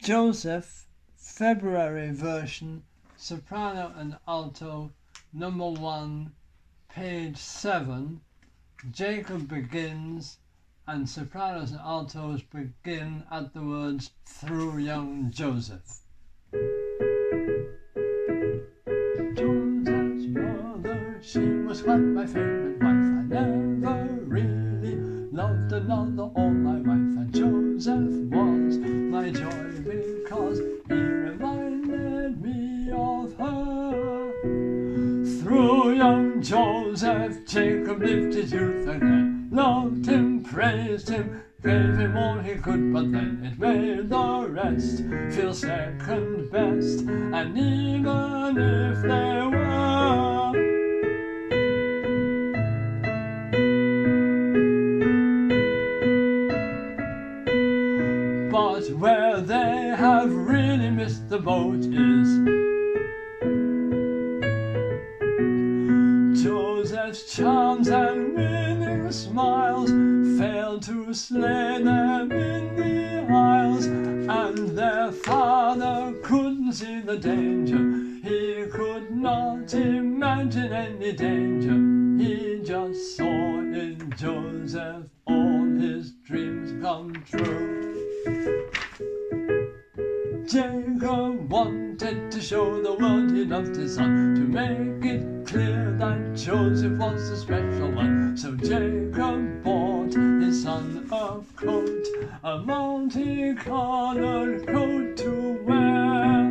Joseph, February version, soprano and alto, number 1, page 7. Jacob begins, and sopranos and altos begin at the words through young Joseph. Joseph's mother, she was quite my favorite wife. I never really loved another all my life, and Joseph was my joy because he reminded me of her. Through young Joseph, Jacob lived his youth again, loved him, praised him, gave him all he could, but then it made the rest feel second best. And even if they were, but where they have really missed the boat is Joseph's charms and winning smiles failed to slay them in the aisles, and their father couldn't see the danger. He could not imagine any danger. He just saw in Joseph all his dreams come true. Jacob wanted to show the world he loved his son, to make it clear that Joseph was the special one. So Jacob bought his son a coat, a multicolored coat to wear.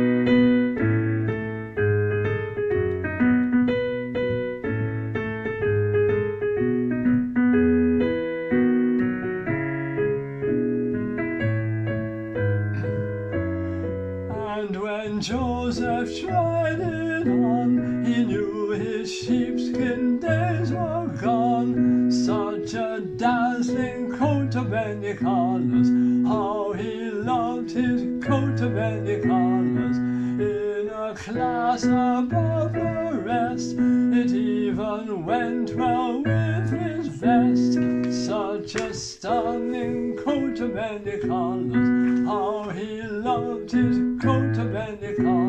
And when Joseph tried it on, he knew his sheepskin days were gone. Such a dazzling coat of many colors, how he loved his coat of many colors. In a class above the rest, it even went well with his vest. Such a stunning coat of many colors, how he loved his coat of many colors.